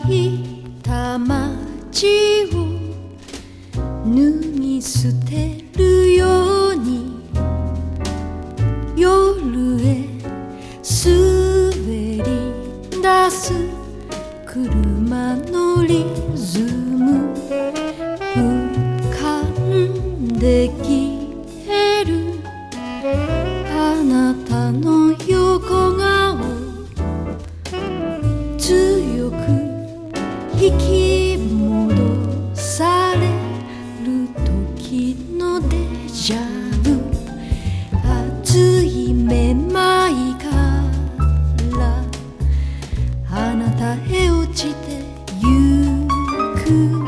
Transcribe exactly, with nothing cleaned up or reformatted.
いた街を脱ぎ捨てるように夜へ滑り出す車のリズム浮かんできてるあなたの横顔強く引き戻される時のデジャブ熱いめまいからあなたへ落ちてゆく